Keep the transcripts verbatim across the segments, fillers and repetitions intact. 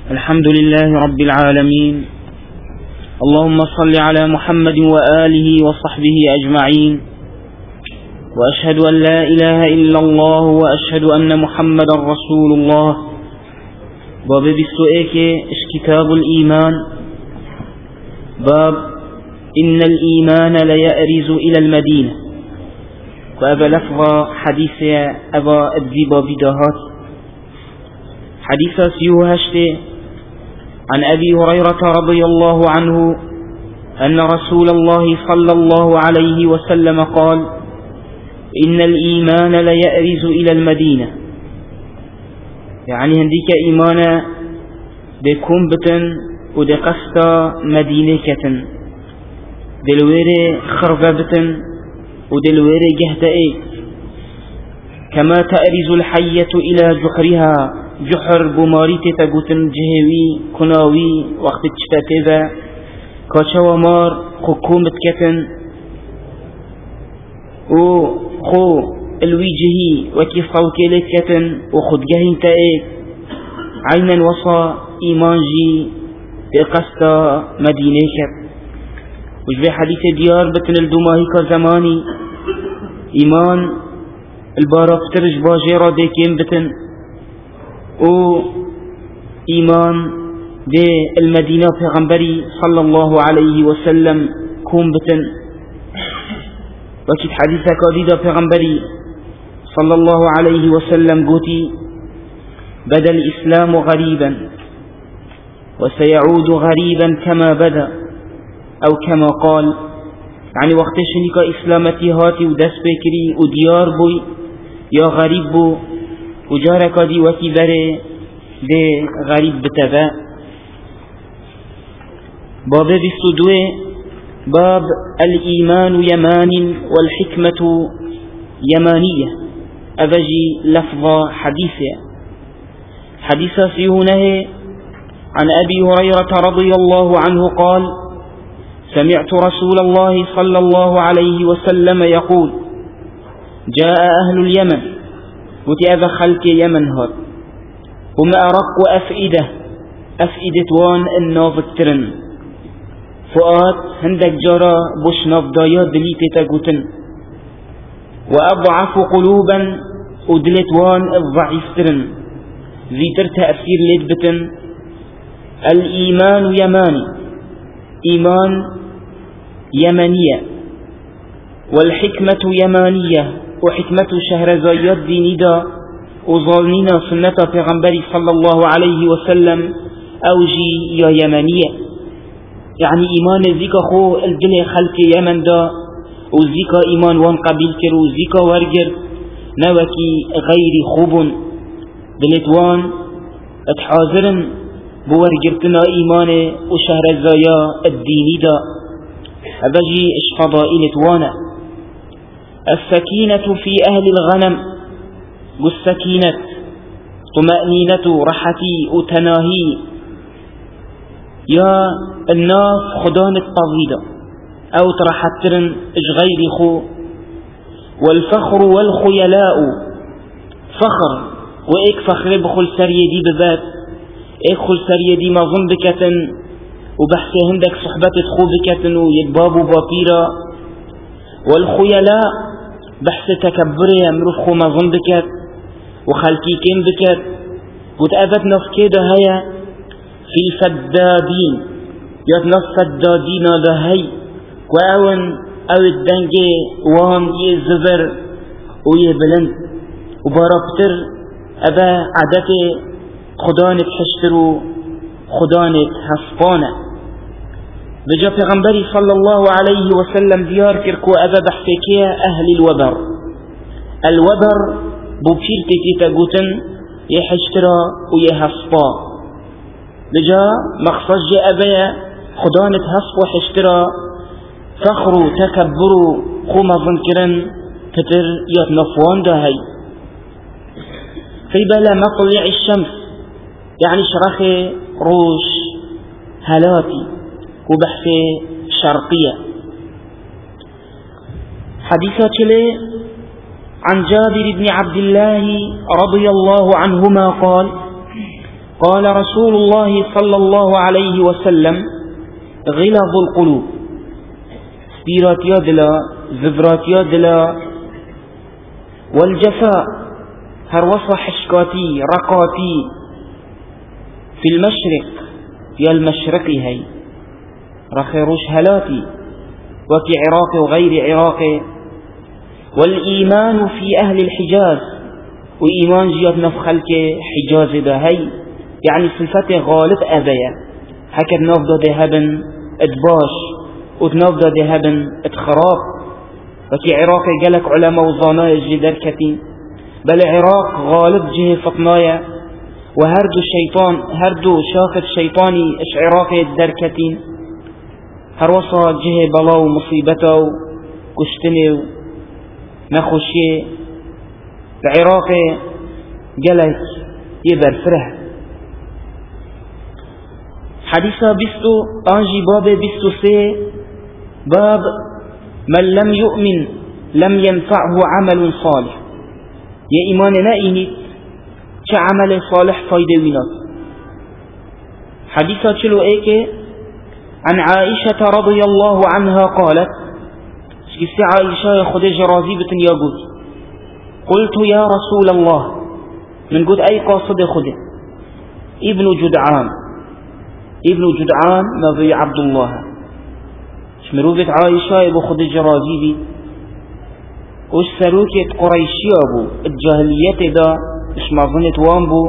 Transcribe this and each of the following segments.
الحمد لله رب العالمين. اللهم صل على محمد وآله وصحبه أجمعين، وأشهد أن لا إله إلا الله وأشهد أن محمد رسول الله. باب بالسؤال إش كتاب الإيمان، باب إن الإيمان ليأرز إلى المدينة. وأبا لفظ حديث أبا الديبا بداهات حديث سيوهشت عن أبي هريرة رضي الله عنه أن رسول الله صلى الله عليه وسلم قال: إن الإيمان ليأرز إلى المدينة. يعني هنديك إيمانا بكم بتن ودقستا مدينة كتن دلويري خربة بتن ودلويري جهدئي، كما تأرز الحية إلى جحرها. جحر بماريتي تقوتن جهوي كناوي وقت تشتاتيبا كاشا ومار خكومت كتن و خو الويجهي وكي صوكيلت كتن وخد جهين تأيك عينا وصا إيمانجي بقسطة مدينة كت. وجبه حديث ديار بتن الدماهي كزماني إيمان البارافترج باجيرا ديكين بتن و إيمان بالمدينة پیغمبری صلى الله عليه وسلم كون بتن. وكيت حديثة كاديدة پیغمبری صلى الله عليه وسلم قوتي: بدا الإسلام غريبا وسيعود غريبا كما بدا، أو كما قال. يعني وقتش نيكا إسلامتي هاتي ودس بكري وديار بوي يا غريب بو وجارك دي وكي بري دي غريب بتبا. باب بالسدوة، باب الإيمان يمان والحكمة يمانية. أبجي لفظ حديثة حديثة في هنا عن أبي هريرة رضي الله عنه قال: سمعت رسول الله صلى الله عليه وسلم يقول: جاء أهل اليمن. وتأذى خلق يمن هاد هم أرق أفئدة أفئدة وان النافكترن فؤاد هندك جرى بش نفضايات دليت تقوتن، وأضعف قلوبا ودلت وان الضعيفترن ذيتر تأثير لدبتن. الإيمان يماني، إيمان يمنية، والحكمة يمانية، وحكمة شهر زايات ديني دا وظالنين سنة پیغمبر صلى الله عليه وسلم أوجي يا يمنية. يعني إيمان زيكا خو الدل خلق يمن دا وزيكا إيمان وان قبيل كر وزيكا ورقر نوكي غير خوب دلتوان اتحاضرن بورقرتنا إيمان وشهر الزايا الديني دا أبجي إش فضائل توانا. السكينة في أهل الغنم، والسكينة طمأنينة رحتي وتناهي يا الناس خدان الطويلة أو ترحترن إجغير خو. والفخر والخيلاء، فخر وإيك فخر بخل سريدي بذات إيك خل سريدي ما ظنبكة وبحثي هندك صحبة تخوبكة ويدباب باطيرة. والخيلاء بحث تكبري مروف خو ما ظنبكة وخلقي كم بكت. وتأذت نف كده هيا في الفدادين، يتنف فدادين لهي وأون أو الدنجي وان يزبر ويبلند وباربتر أبا عدك خدانة حشترو خدانة هسبانة. بجا پیغمبری صلى الله عليه وسلم ديار كركو أبا بحثكيا أهل الوبر. الوبر بوبشير تيتا قوتن يحشترا ويهسبا. بجا مخصص جي أبا خدانة هسب وحشترا فخرو تكبرو خوما ظنكرن تتر يتنفوان داهي. في بلا مطلع الشمس، يعني شرخي روش هلاتي وبحثي شرقية. حديثة لي عن جابر بن عبد الله رضي الله عنهما قال: قال رسول الله صلى الله عليه وسلم غلظ القلوب سبيراتيا دلا زفراتيا دلا والجفاء هروصة حشكاتي رقاتي في المشرق يا المشرقي هي رخيروش هلاتي وكي عراقي وغير عراقي والإيمان في أهل الحجاز وإيمان جياد نفخلك حجاز ده هي يعني صفته غالب أبيا هكذا نفضى ذهبا ادباش ونفضى ذهبا اتخراب وكي عراقي قالك علماء وظنايا الجدر كتين بل عراق غالب جهة فطنايا وهردو الشيطان هردو شاخد شيطاني اش عراقي الدركتين هروصا جهة بلاو مصيبتو كشتني نخوشي العراقي قالك يبر فره حديثة بستو آنجي باب بستو سي باب من لم يؤمن لم ينفعه عمل صالح يا إيمان نائني كعمل صالح فايدة وينات حديثة شلو ايكي عن عائشة رضي الله عنها قالت شكسي عائشة خدج رازيبة يقول قلت يا رسول الله من قد أي قاصد خده ابن جدعان ابن جدعان نبي عبد الله شمروفة عائشة ابو خدج رازيبي وش سلوكة قريشي ابو الجاهلية دا اش معظنة وانبو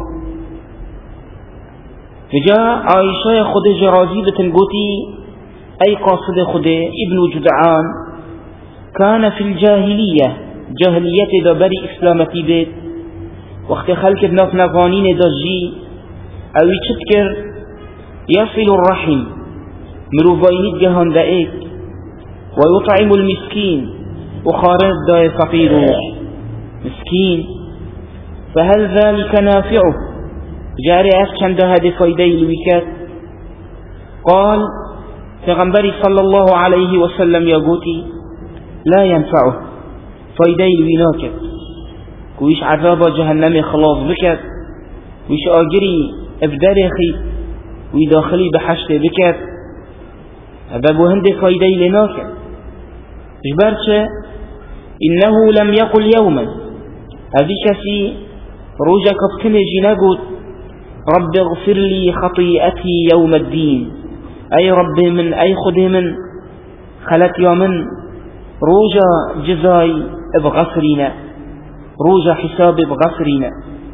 فجاء عائشة خدج رازيبة قوتي أي قاصد خده ابن جدعان كان في الجاهلية جاهلية دا بري إسلامتي بيت وقت خلق بناف نفانين دا جي أو يتذكر يصل الرحم مروفين جهان دائك ويطعم المسكين وخارج دا فقير مسكين فهل ذلك نافعه جاري أفكان دا هذه فايدي الوكات قال فغنبري صلى الله عليه وسلم يقولي لا ينفعه فايدي الويناكت ويش عذاب جهنم خلاص بكت ويش آجري ابدارخي ويداخلي بحشت بكت هذا بوهند فايدي لناكت جبرت إنه لم يقل يوما هذه كسي روجا كفكني جناقود رب اغفر لي خطيئتي يوم الدين أي رب من أي خده من خلت يومن روجا جزاي بغفرنا روجا حساب بغفرنا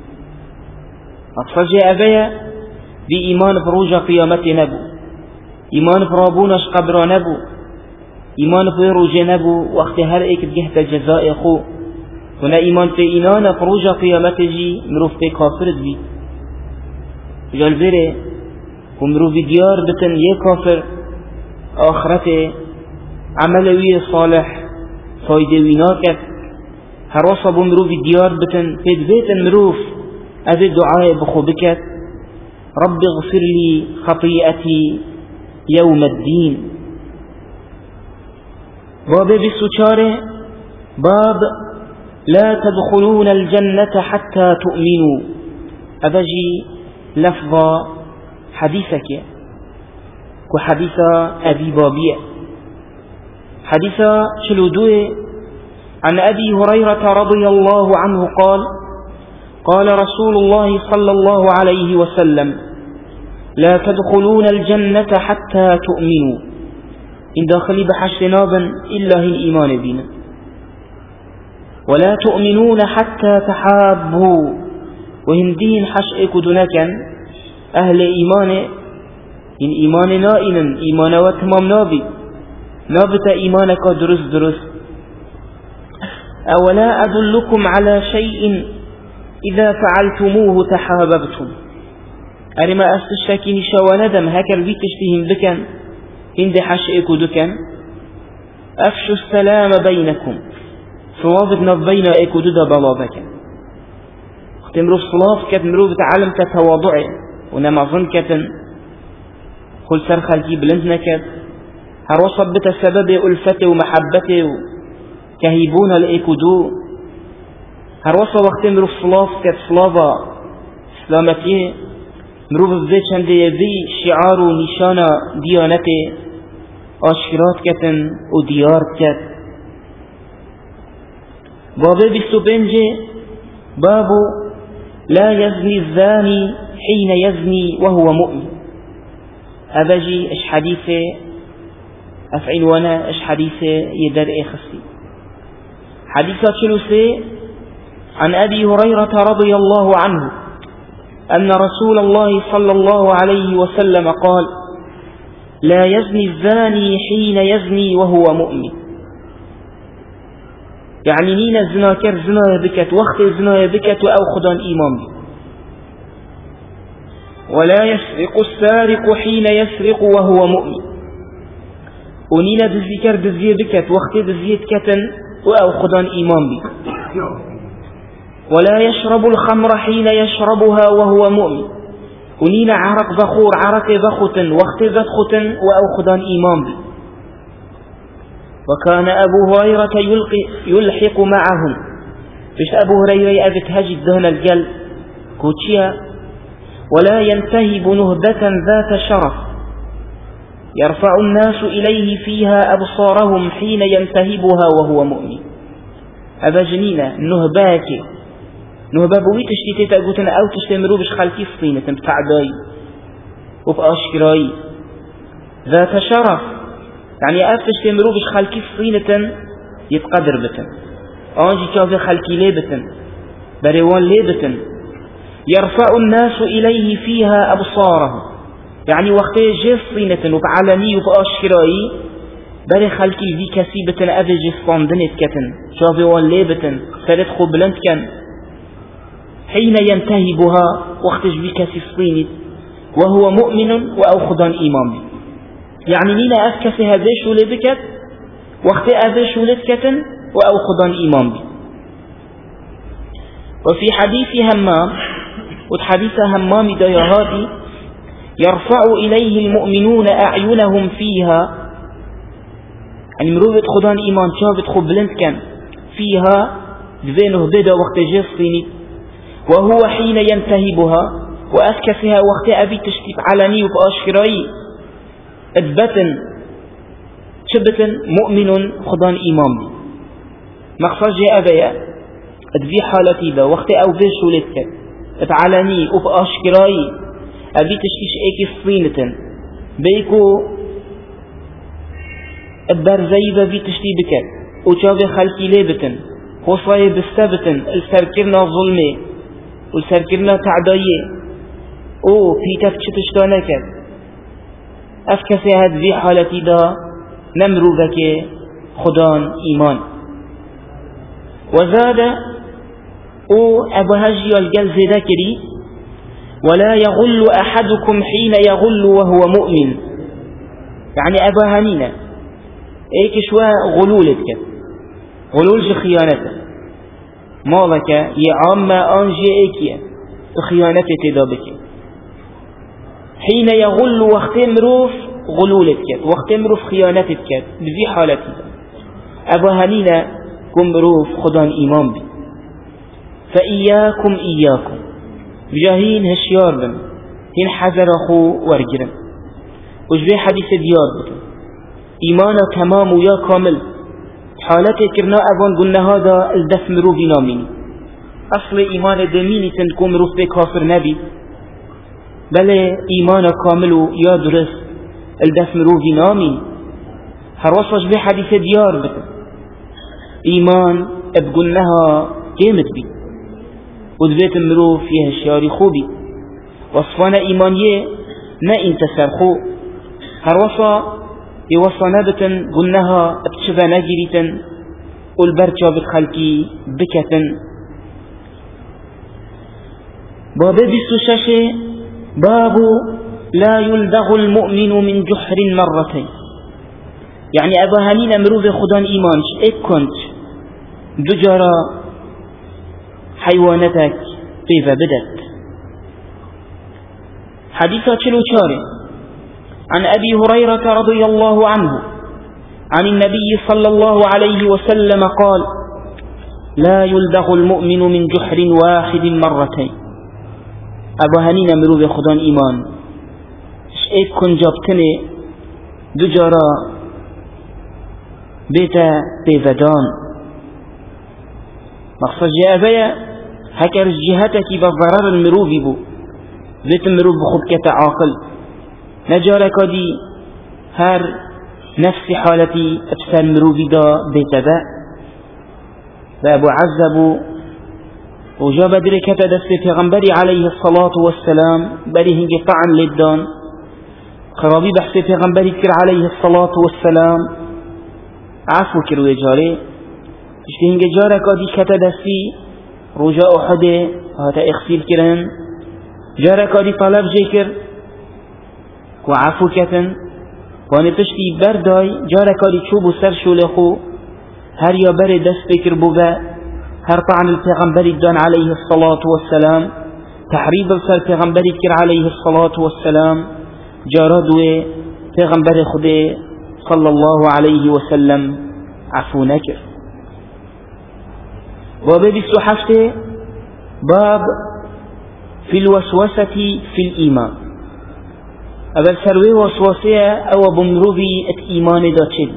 أتفجأ أبيا بإيمان بروجا قيامتي نبو إيمان برابونش قبر نبو إيمان بروجا نبو وقت هر ايك جهت جزاء خو هنا إيمان في إنانا بروجا قيامتي جي مروف في كافر بي جالبره ومروف ديار بتن يه كافر آخرته عملوي صالح فايده ويناكت هروصا بمروف ديار بتن بيت بيت مروف أذي الدعاء بخو بكت رب اغفر لي خطيئتي يوم الدين. باب بسوچاره باب لا تدخلون الجنة حتى تؤمنوا أبجي لفظ حديثك كحديث أبي بابية حديث شلودوه عن أبي هريرة رضي الله عنه قال قال رسول الله صلى الله عليه وسلم لا تدخلون الجنة حتى تؤمنوا إن داخلي بحشر نابا إلا الإيمان بنا ولا تؤمنون حتى تحابوا وهندين حشئك دونكا أهل إيمان إن إيمان نائنا إيمان وتمام نابي نابت إيمانك درس درس أولا أدلكم على شيء إذا فعلتموه تحاببتم أرما أستشتكي شواندم هكا بيتشتهم بكا هند حشئك دكا أفشوا السلام بينكم صوابتنا بين إكودودا بلابك اختمروا الصلاف كت مروف تعلم كتواضعي ونما ظن كتن قل سرخل كي بلندنا كت هروصب بتسبب ألفته ومحبته كهيبون الإكودو هروصب اختمروا الصلاف كت صلافة إسلامتيه مروف بذي چنده بي شعار و نشان ديانت آشكرات كتن و ديار كت. باب بستو بنجي باب لا يزني الزاني حين يزني وهو مؤمن. أبجي اش حديثة أفعل وانا اش حديثة يدر اخصي حديثة شلوسي عن أبي هريرة رضي الله عنه أن رسول الله صلى الله عليه وسلم قال لا يزني الزاني حين يزني وهو مؤمن. يعني نين الزناكر زنا بكت وقت الزنا بكت أو خدان إيمان بي. ولا يسرق السارق حين يسرق وهو مؤمن. ونين دزيكر دزي بكت وقت دزيت كتن أو خدان إيمان بي. ولا يشرب الخمر حين يشربها وهو مؤمن. ونين عرق بخور عرق بخوتن وقت بخوتن أو خدان إيمان بي. وكان أبو هريرة يلقي يلحق معهم. فيش أبو هريرة أبت هجد دهن الجل كوتشيا. ولا ينتهب نهبة ذات شرف يرفع الناس إليه فيها أبصارهم حين ينتهبها وهو مؤمن. أبا جنينة نهباك نهبا بوي تشتي تتاقوتنا أو تشتمرو بش خلقي صينة بتعداي وبأشكراي ذات شرف يعني أف تشتمرو بش خلقي صينة يتقدر بتن آنجي كافي خلقي لي بتن بريوان لي بتن يرفع الناس إليه فيها أبصارهم يعني وقت جيس صينة وبعلني وبأشكراي بري خلقي ذي كسيبة أفي جيسان دنت كتن شافي وان لي بتن سرد خبلنت كان حين ينتهبها وقت جبي كسي صينة وهو مؤمن وأوخدان إيمان بي. يعني نينا أفكسي هذيش ولبكت وقت أذيش ولدكتن وأوخدان إيمان بي. وفي حديث همام وحديث همام ديهاتي يرفع إليه المؤمنون أعينهم فيها يعني مروبة خدان إيمان شابت خبلنت كان فيها بذينه بدا وقت جيس صيني وهو حين ينتهبها وأسكسها وقت أبي تشتيب علني وبأشكراي أدبتن شبتن مؤمن خدان إيمان مقصد جاء أبيا أدبي حالتي ذا وقت أو بيش ولدك أتعلني وبأشكراي أبي تشتيش إيكي صينة بيكو البرزيبة بي تشتيبك وشابي خلقي ليبتن وصايا بستبتن السركرنا ظلمي والسركرنا تعدايي او في تفتشتشتانك أفكسي هاد ذي حالتي دا نمرو بك خدان إيمان. وزاد او أبهجي الجل ذكري ولا يغل أحدكم حين يغل وهو مؤمن يعني أبهنينا ايك شوى غلولتك غلول خيانته مالك يعام أنجي ايكيا خيانته تدابك حين يغل وقت مروف غلولتك وقت مروف خيانتك بذي حالتي أبهنينا كم مروف خدان إيمان بي. فإياكم إياكم بجاهين هشيار بن هين حذر أخو ورجرن وجبه حديث ديار بكم إيمانا تمام ويا كامل حالتي كرنا أبان قلنا هذا الدف مروف نامين أصل إيمان دميني تنكو مروف بكافر نبي بل إيمانا كامل ويا درس الدف مروف نامين هروصج به حديث ديار بكم إيمان أبقلناها قيمت بي ودبيت مروف فيها الشياري خوبي وصفانا إيمانية ما انتسر خو هروصا يوصنا بتن قلناها ابتشبا نجريتن والبرجا بالخلقي بكتن. باب بسوشاشي باب لا يلدغ المؤمن من جحر مرتين يعني أبا هنين مروف خدان إيمانش إيك كنت دجارة حيوانتك كيف بدت. حديثة شلو شاري عن أبي هريرة رضي الله عنه عن النبي صلى الله عليه وسلم قال لا يلدغ المؤمن من جحر واحد مرتين ابا هنین مروف خدان ایمان ایک کنجابتنه دو جارا بیتا بیودان مقصد جاء هكر جهتك بضرر المروفي بو بيت المروف بخود كتعاقل نجارك دي هر نفس حالتي ابسر المروفي دا بيتبا فأبو عزبو وجاب دركة دست في غنبري عليه الصلاة والسلام بري هنجي طعن للدان قرابي بحث في غنبري كر عليه الصلاة والسلام عفو كروي جاري اشتي هنجي جارك دي كتا دستي رجاء أحده هذا اخسيل كرن جارك دي طلب جيكر وعفو كتن واني تشتي برداي جارك دي تشوبو سر شولخو هر يا بري دست بكر بوبا هر طعن البيغمبر الدان عليه الصلاة والسلام تحريب السر البيغمبر كر عليه الصلاة والسلام جاردوه بيغمبر خده صلى الله عليه وسلم عفو نكر باب بيستو حفته باب في الوسوسة في الإيمان أبل سروي وسوسية أو بمروبي الإيمان دا تشل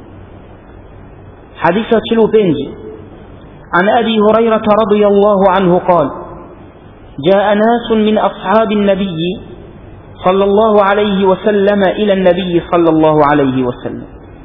حديثة تشلو بنجي عن أبي هريرة رضي الله عنه قال جاء ناس من أصحاب النبي صلى الله عليه وسلم إلى النبي صلى الله عليه وسلم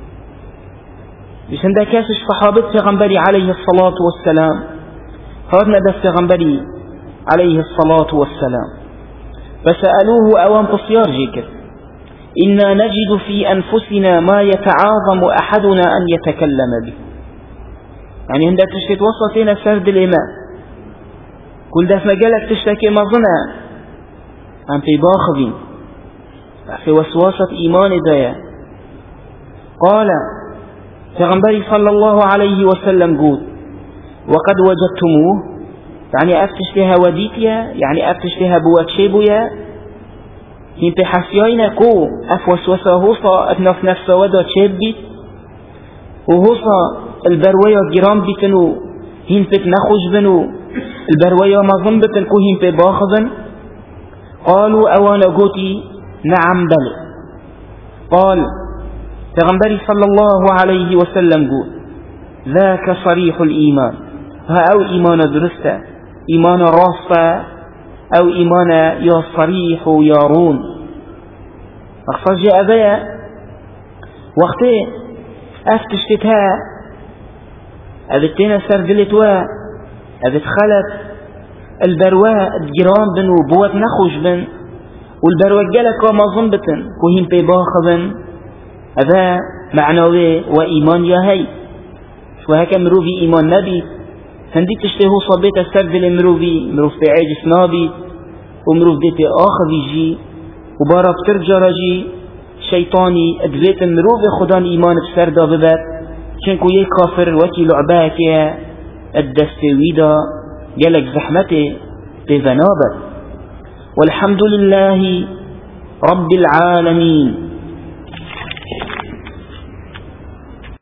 بسند كاسش صحابة پیغمبری عليه الصلاة والسلام هادنا دست پیغمبری عليه الصلاة والسلام فسألوه أوان تصيار جيكر إنا نجد في أنفسنا ما يتعاظم أحدنا أن يتكلم به يعني عندك تشتت وسطنا سرد الإماء كل ده في مجالك تشتكي مظنة أم في باخذين في وسواسة إيمان دايا قال پیغمبری صلى الله عليه وسلم قول وقد وجدتموه يعني افتشتها وديتيا يعني افتشتها بوكشيبويا هين بحسياينا كو افوسوسا هوصا اتنف نفسا ودا تشبي وهوصا البروية جرام بتنو هين بت نخوش بنو البروية مظن بتن كو هين بباخذن قالوا اوانا قوتي نعم بل قال پیغمبری صلى الله عليه وسلم قول ذاك صريح الإيمان ها أو إيمان درسته إيمان راسته أو إيمان يا صريح يا رون أخصى جاء بيا وقتي أفتشتها أبتنا سردلتوا أبتخلت البرواء الجرام بن وبوات نخوش بن والبرواء جلك ما ظنبتن كوهين بيباخبن هذا معنوي وإيمان يا هي وهكا مروفي إيمان نبي هندي تشتهو صبيت السرد المروفي مروف بعيج سنابي ومروف ديتي آخر يجي وبارا بترجى رجي شيطاني ادبيت مروف خدان إيمان بسرد ببات شنكو يي كافر وكي لعباك يا الدستويدا جالك زحمته بذنابت والحمد لله رب العالمين